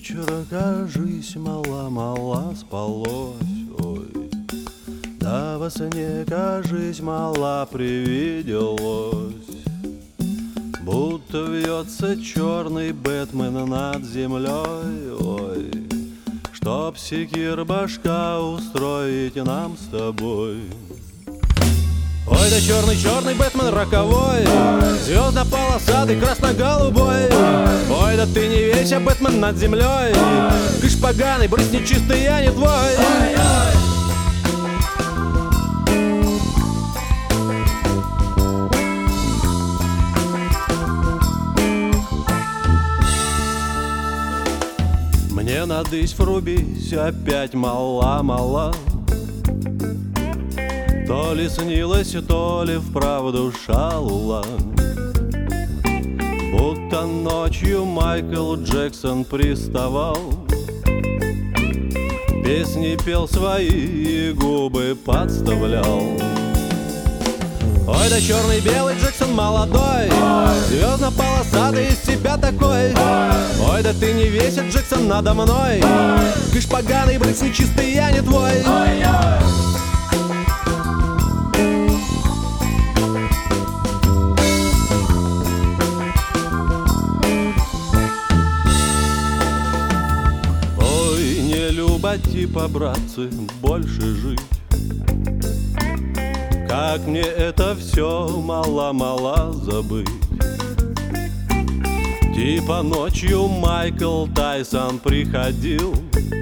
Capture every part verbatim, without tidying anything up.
вечера, кажись, мало-мало спалось, ой. Да во сне, кажись, мало привиделось, будто вьется черный Бэтмен над землей, ой. Чтоб секир башка устроить нам с тобой. Ой, да черный-черный Бэтмен роковой, звездно-полосатый, красно-голубой. Ой, да ты не вейся, Бэтмен над землей, кыш поганый, брысь нечистый, я не твой. Мне надысь врубись, опять мала-мала. То ли снилось, то ли вправду шалла, будто ночью Майкл Джексон приставал, песни пел свои и губы подставлял. Ой, да черный-белый Джексон молодой, звездно-полосатый из себя такой. Ой, да ты не вейся, Джексон, надо мной, кыш поганый, брысь нечистый, я не твой. Ой, не люба типа, братцы, больше жить. Как мне это все мало-мало забыть. Типа ночью Майкл Тайсон приходил,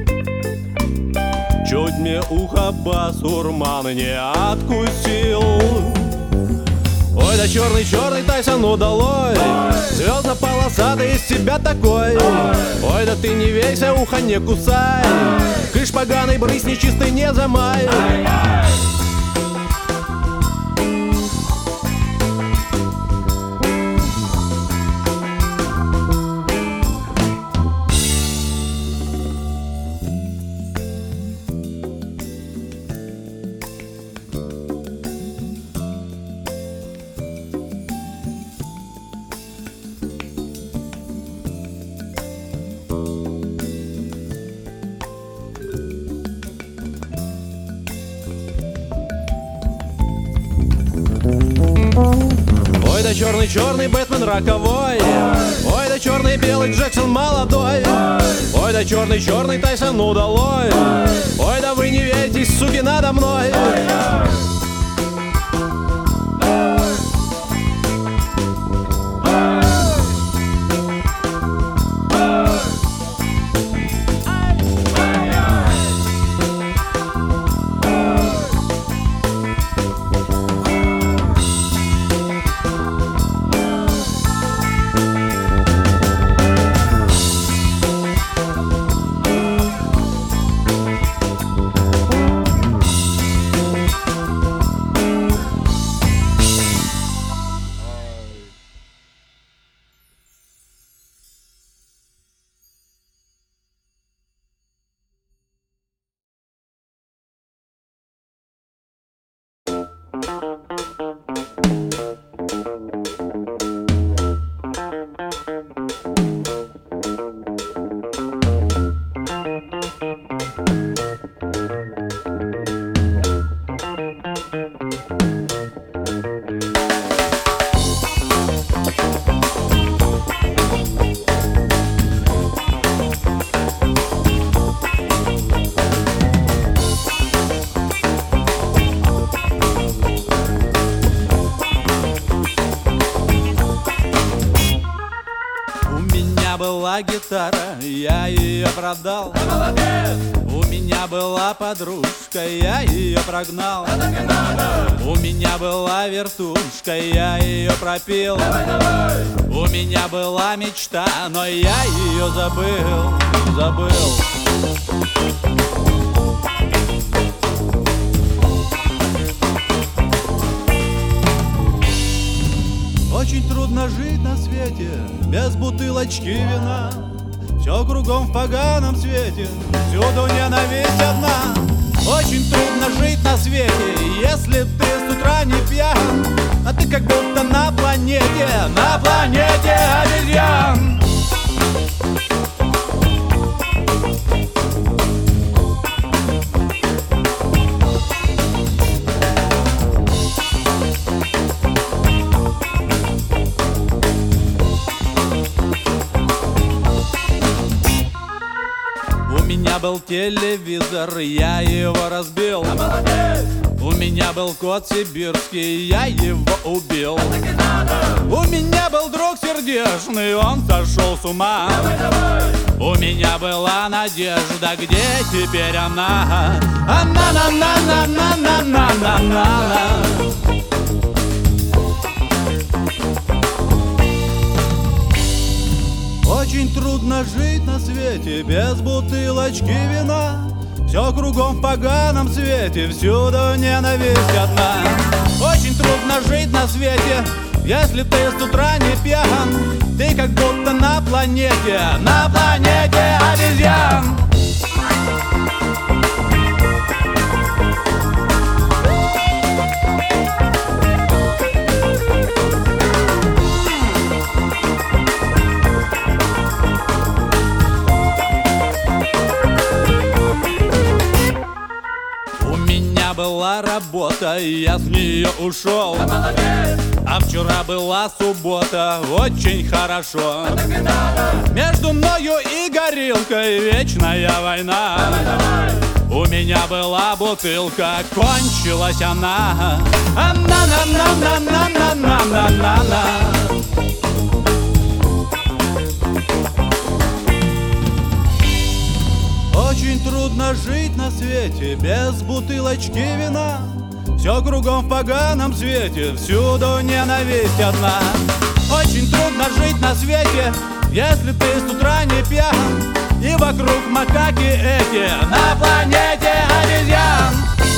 чуть мне ухо басурман не откусил. Ой, да черный-черный Тайсон удалой, звездно-полосатый из себя такой. Ой, да ты не вейся, ухо не кусай, кыш поганый, брысь нечистый, не замай. Ой, да черный-черный Бэтмен роковой, ой, да черный-белый Джексон молодой. Ой, да черный-черный Тайсон удалой, ой, да вы не верьтесь, суки, надо мной. Была гитара, я ее продал. У меня была подружка, я ее прогнал. У меня была вертушка, я ее пропил. У меня была мечта, но я ее забыл, забыл. Очень трудно жить на свете без бутылочки вина. Все кругом в поганом свете, всюду ненависть одна. Очень трудно жить на свете, если ты с утра не пьян, а ты как будто на планете, на планете обезьян. был телевизор, я его разбил. У меня был кот сибирский, я его убил. У меня был друг сердечный, он сошел с ума. У меня была надежда, где теперь она? Она-на-на-на-на-на-на-на-на. Очень трудно жить на свете без бутылочки вина. Все кругом в поганом свете, всюду ненависть одна. Очень трудно жить на свете, если ты с утра не пьян. Ты как будто на планете, на планете обезьян. Была работа, я с нее ушел. А вчера была суббота, очень хорошо. Между мною и горилкой вечная война. У меня была бутылка, кончилась она. Она-на-на-на-на-на-на-на-на. Очень трудно жить на свете без бутылочки вина. Все кругом в поганом свете, всюду ненависть одна. Очень трудно жить на свете, если ты с утра не пьян. И вокруг макаки эти, на планете обезьян.